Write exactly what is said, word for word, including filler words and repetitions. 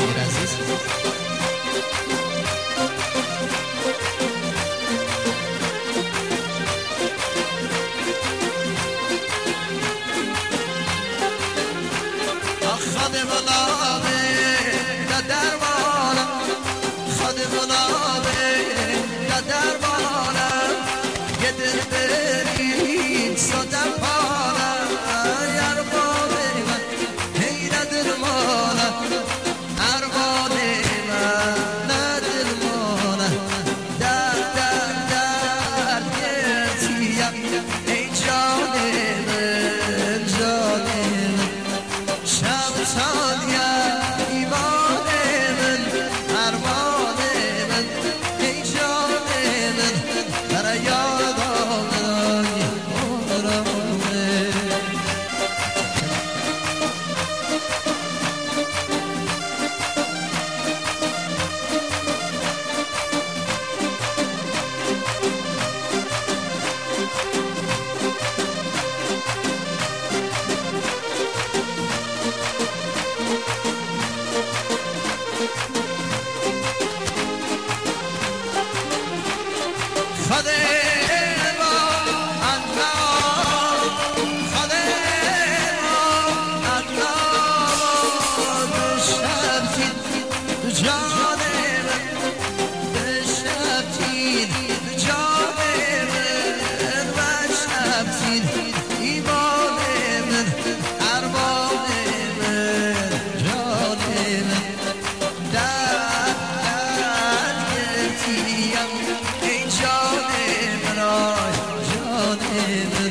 امیر عزیز. خادم لابه در دربانم، خادم لابه در دربانم، یه دل بریم صدم پانم، اربانه من هی ندر مانم، اربانه من ندر مانم، در در در گرتیم ای جانه من جانه من شمسانیه ایمان من ارمان من ای جان من در یادم آرامه ای جان من آی جان من